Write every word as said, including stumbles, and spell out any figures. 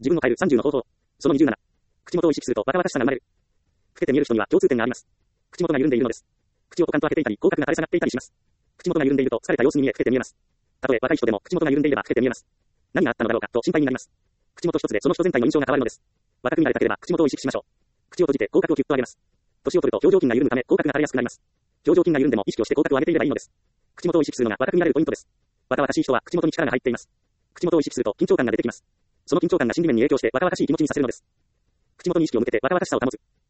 自分を変えるさんじゅうの方法。そのにじゅうなな。口元を意識すると若々しさが生まれる。老けて見える人には共通点があります。口元が緩んでいるのです。口をポカンと開けていたり、口角が垂れ下がっていたりします。口元が緩んでいると疲れた様子に見え老けて見えます。たとえ若い人でも口元が緩んでいれば老けて見えます。何があったのだろうかと心配になります。口元一つでその人全体の印象が変わるのです。若く見られたければ口元を意識しましょう。口を閉じて口角をキュッと上げます。年を取ると表情筋が緩むため口角が垂れやすくなります。表情筋が緩んでも意識をして口角を上げていればいいのです。口元を意識するのが若く見られるポイントです。若々しい人は口元に力が入っています。口元を意識すると緊張感が出てきます。その緊張感が心理面に影響して若々しい気持ちにさせるのです。口元に意識を向けて若々しさを保つ。